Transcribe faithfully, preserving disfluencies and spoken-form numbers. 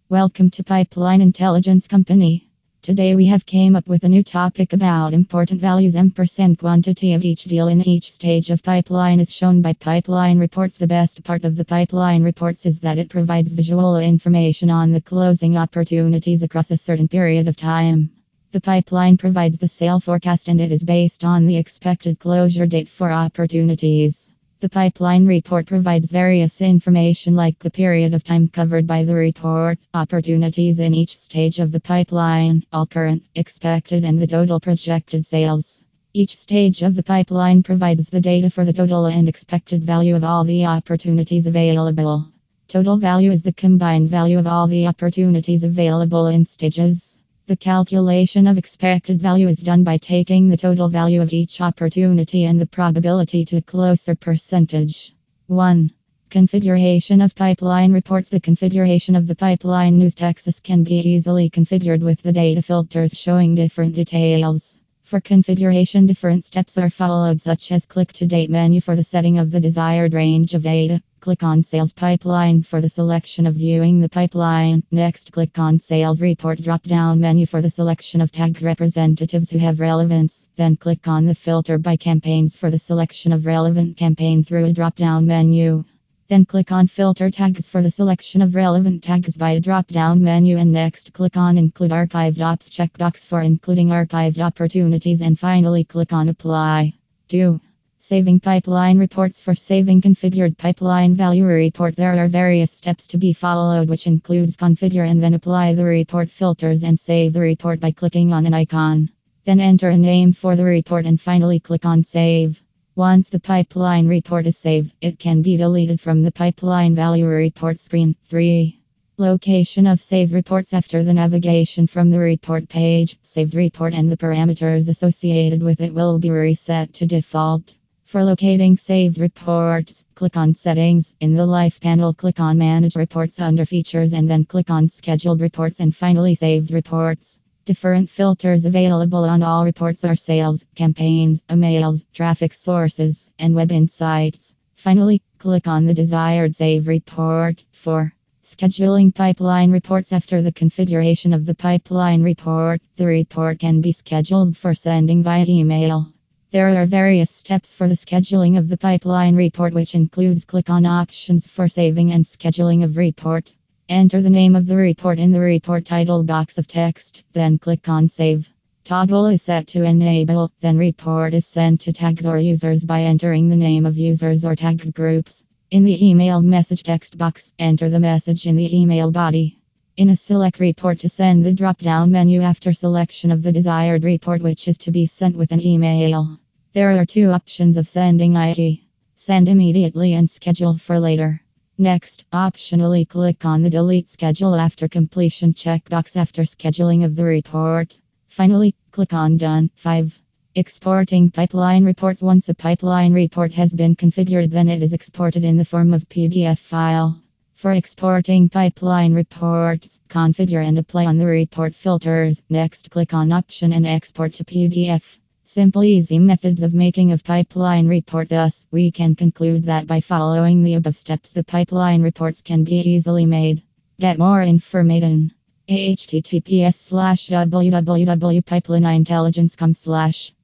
Welcome to Pipeline Intelligence Company. Today we have came up with a new topic about important values and percent quantity of each deal in each stage of pipeline is shown by pipeline reports. The best part of the pipeline reports is that it provides visual information on the closing opportunities across a certain period of time. The pipeline provides the sale forecast and it is based on the expected closure date for opportunities. The pipeline report provides various information like the period of time covered by the report, opportunities in each stage of the pipeline, all current, expected, and the total projected sales. Each stage of the pipeline provides the data for the total and expected value of all the opportunities available. Total value is the combined value of all the opportunities available in stages. The calculation of expected value is done by taking the total value of each opportunity and the probability to close or percentage. one. Configuration of pipeline reports. The configuration of the pipeline news text can be easily configured with the data filters showing different details. For configuration, different steps are followed, such as click to date menu for the setting of the desired range of data. Click on Sales Pipeline for the selection of viewing the pipeline. Next, click on Sales Report drop-down menu for the selection of tagged representatives who have relevance. Then click on the Filter by Campaigns for the selection of relevant campaign through a drop-down menu. Then click on Filter Tags for the selection of relevant tags by a drop-down menu, and next click on Include Archived Ops checkbox for including archived opportunities, and finally click on Apply. two. Saving pipeline reports. For saving configured pipeline value report, there are various steps to be followed, which includes configure and then apply the report filters and save the report by clicking on an icon. Then enter a name for the report and finally click on Save. Once the pipeline report is saved, it can be deleted from the pipeline value report screen. three. Location of saved reports. After the navigation from the report page, saved report and the parameters associated with it will be reset to default. For locating saved reports, click on Settings. In the Life panel, click on Manage Reports under Features and then click on Scheduled Reports and finally Saved Reports. Different filters available on all reports are sales, campaigns, emails, traffic sources, and web insights. Finally, click on the desired save report. four. Scheduling pipeline reports. After the configuration of the pipeline report, the report can be scheduled for sending via email. There are various steps for the scheduling of the pipeline report, which includes click on Options for saving and scheduling of report. Enter the name of the report in the report title box of text, then click on Save. Toggle is set to enable, then report is sent to tags or users by entering the name of users or tag groups. In the email message text box, enter the message in the email body. In a select report to send, the drop-down menu after selection of the desired report which is to be sent with an email. There are two options of sending, that is, send immediately and schedule for later. Next, optionally click on the Delete Schedule After Completion checkbox after scheduling of the report. Finally, click on Done. five. Exporting pipeline reports. Once a pipeline report has been configured, then it is exported in the form of P D F file. For exporting pipeline reports, configure and apply on the report filters. Next, click on Option and Export to P D F. Simple, easy methods of making of pipeline report. Thus, we can conclude that by following the above steps, the pipeline reports can be easily made. Get more information. https slash www.pipelineintelligence dot com slash